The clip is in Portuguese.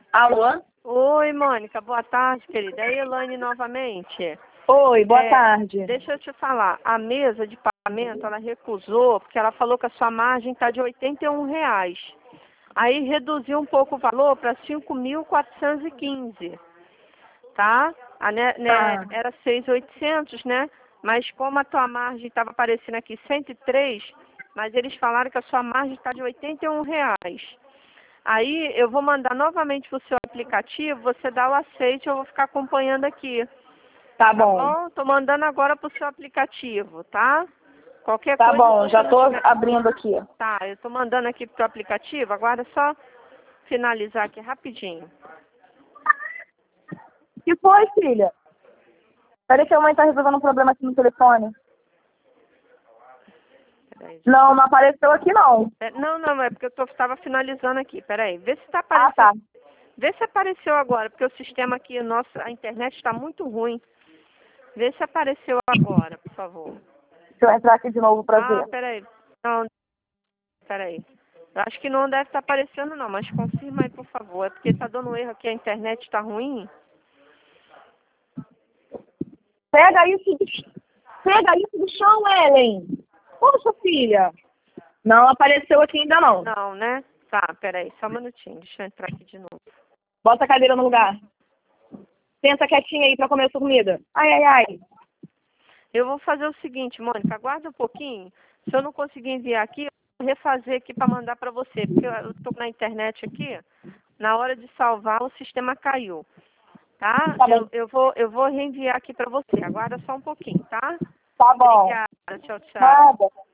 Alô? Oi, Mônica, boa tarde, querida. É a Elaine novamente. Oi, boa tarde. Deixa eu te falar, a mesa de pagamento, ela recusou, porque ela falou que a sua margem está de R$ 81. Aí reduziu um pouco o valor para 5.415, tá? Tá. Era 6.800, né? Mas como a tua margem estava aparecendo aqui 103, mas eles falaram que a sua margem está de R$ 81. Aí eu vou mandar novamente para o seu aplicativo, você dá o aceite, eu vou ficar acompanhando aqui. Tá Tá bom. bom? Tô mandando agora pro seu aplicativo, tá? Qualquer Tá coisa, se bom, você já não tô tiver... abrindo aqui. Tá, eu tô mandando aqui pro aplicativo, agora é só finalizar aqui rapidinho. O que foi, filha? Peraí que a mãe tá resolvendo um problema aqui no telefone. Peraí. Não, não apareceu aqui não. Não, é porque eu tava finalizando aqui, peraí. Vê se tá Ah, aparecendo. tá. Vê se apareceu agora, porque o sistema aqui, a internet está muito ruim. Vê se apareceu agora, por favor. Deixa eu entrar aqui de novo pra ver. Peraí. Não, peraí. Eu acho que não deve estar aparecendo não, mas confirma aí, por favor. É porque tá dando erro aqui, a internet está ruim. Pega isso do chão, Ellen. Poxa, filha. Não apareceu aqui ainda não. Não, né? Tá, peraí, só um minutinho. Deixa eu entrar aqui de novo. Bota a cadeira no lugar. Senta quietinha aí pra comer a sua comida. Ai, ai, ai. Eu vou fazer o seguinte, Mônica, aguarda um pouquinho. Se eu não conseguir enviar aqui, eu vou refazer aqui para mandar para você. Porque eu tô na internet aqui, na hora de salvar, o sistema caiu. Tá? Tá bem. Eu vou reenviar aqui para você. Aguarda só um pouquinho, tá? Tá bom. Obrigada, tchau, tchau. Nada.